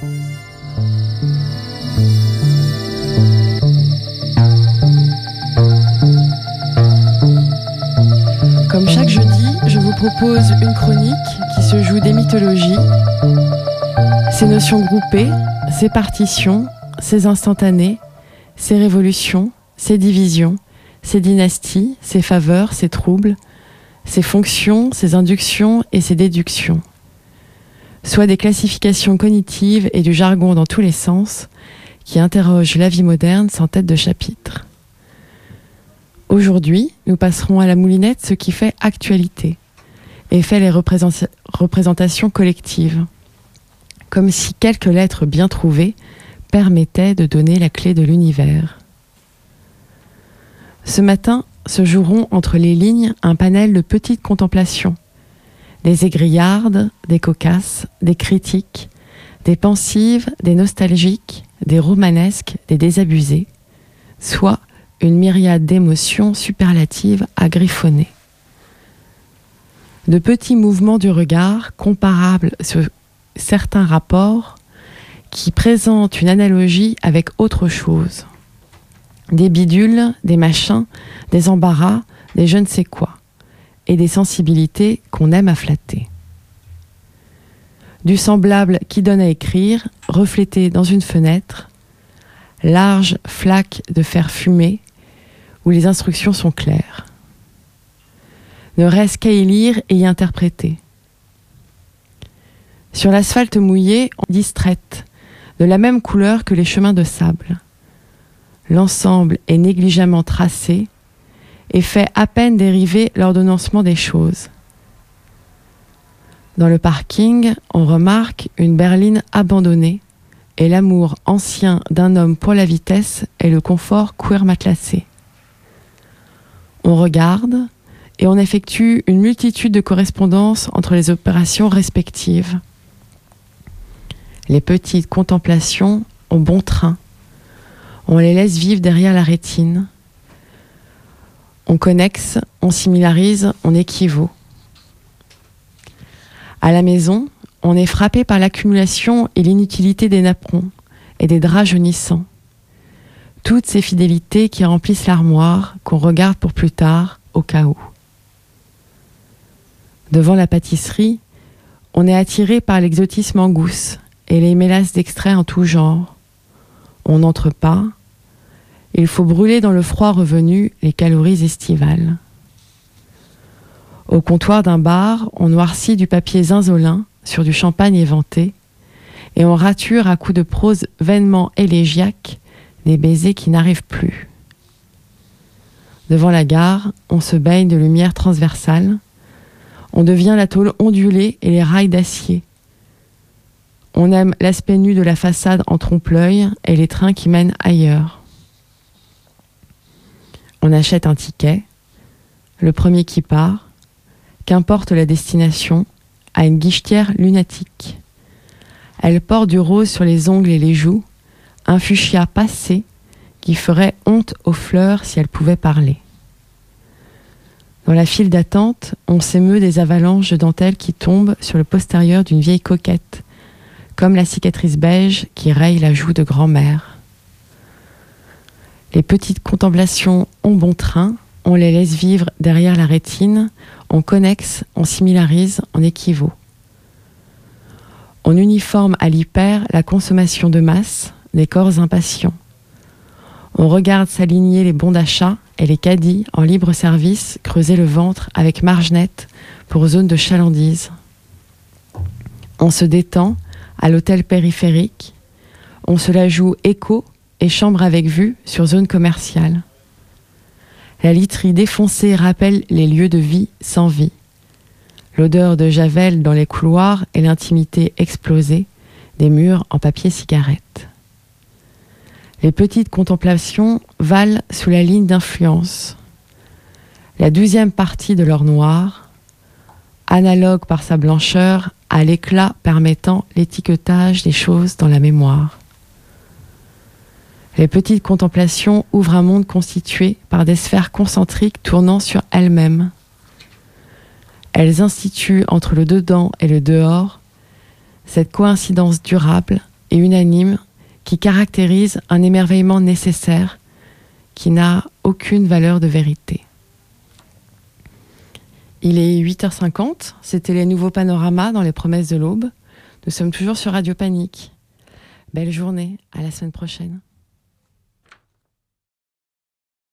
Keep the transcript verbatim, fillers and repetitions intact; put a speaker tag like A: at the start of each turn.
A: Comme chaque jeudi, je vous propose une chronique qui se joue des mythologies, ses notions groupées, ses partitions, ses instantanés, ses révolutions, ses divisions, ses dynasties, ses faveurs, ses troubles, ses fonctions, ses inductions et ses déductions. Soit des classifications cognitives et du jargon dans tous les sens qui interrogent la vie moderne sans tête de chapitre. Aujourd'hui, nous passerons à la moulinette ce qui fait actualité et fait les représent- représentations collectives, comme si quelques lettres bien trouvées permettaient de donner la clé de l'univers. Ce matin se joueront entre les lignes un panel de petites contemplations, des égrillardes, des cocasses, des critiques, des pensives, des nostalgiques, des romanesques, des désabusées, soit une myriade d'émotions superlatives à griffonner. De petits mouvements du regard comparables sur certains rapports qui présentent une analogie avec autre chose. Des bidules, des machins, des embarras, des je ne sais quoi, et des sensibilités qu'on aime à flatter. Du semblable qui donne à écrire, reflété dans une fenêtre, large flaque de fer fumé, où les instructions sont claires. Ne reste qu'à y lire et y interpréter. Sur l'asphalte mouillé, on distraite, de la même couleur que les chemins de sable. L'ensemble est négligemment tracé et fait à peine dériver l'ordonnancement des choses. Dans le parking, on remarque une berline abandonnée et l'amour ancien d'un homme pour la vitesse et le confort cuir matelassé. On regarde et on effectue une multitude de correspondances entre les opérations respectives. Les petites contemplations ont bon train. On les laisse vivre derrière la rétine. On connexe, on similarise, on équivaut. À la maison, on est frappé par l'accumulation et l'inutilité des napperons et des draps jaunissants. Toutes ces fidélités qui remplissent l'armoire, qu'on regarde pour plus tard, au cas où. Devant la pâtisserie, on est attiré par l'exotisme en gousse et les mélasses d'extraits en tout genre. On n'entre pas. Il faut brûler dans le froid revenu les calories estivales. Au comptoir d'un bar, on noircit du papier zinzolin sur du champagne éventé et on rature à coups de prose vainement élégiaque des baisers qui n'arrivent plus. Devant la gare, on se baigne de lumière transversale. On devient la tôle ondulée et les rails d'acier. On aime l'aspect nu de la façade en trompe-l'œil et les trains qui mènent ailleurs. On achète un ticket, le premier qui part, qu'importe la destination, à une guichetière lunatique. Elle porte du rose sur les ongles et les joues, un fuchsia passé qui ferait honte aux fleurs si elles pouvaient parler. Dans la file d'attente, on s'émeut des avalanches de dentelles qui tombent sur le postérieur d'une vieille coquette, comme la cicatrice beige qui raye la joue de grand-mère. Les petites contemplations ont bon train, on les laisse vivre derrière la rétine, on connexe, on similarise, on équivaut. On uniforme à l'hyper la consommation de masse des corps impatients. On regarde s'aligner les bons d'achat et les caddies en libre service creuser le ventre avec marge nette pour zone de chalandise. On se détend à l'hôtel périphérique, on se la joue écho et chambre avec vue sur zone commerciale. La literie défoncée rappelle les lieux de vie sans vie. L'odeur de javel dans les couloirs et l'intimité explosée des murs en papier cigarette. Les petites contemplations valent sous la ligne d'influence. La douzième partie de l'or noir, analogue par sa blancheur à l'éclat permettant l'étiquetage des choses dans la mémoire. Les petites contemplations ouvrent un monde constitué par des sphères concentriques tournant sur elles-mêmes. Elles instituent entre le dedans et le dehors cette coïncidence durable et unanime qui caractérise un émerveillement nécessaire qui n'a aucune valeur de vérité. Il est huit heures cinquante, c'était les nouveaux panoramas dans les promesses de l'aube. Nous sommes toujours sur Radio Panique. Belle journée, à la semaine prochaine.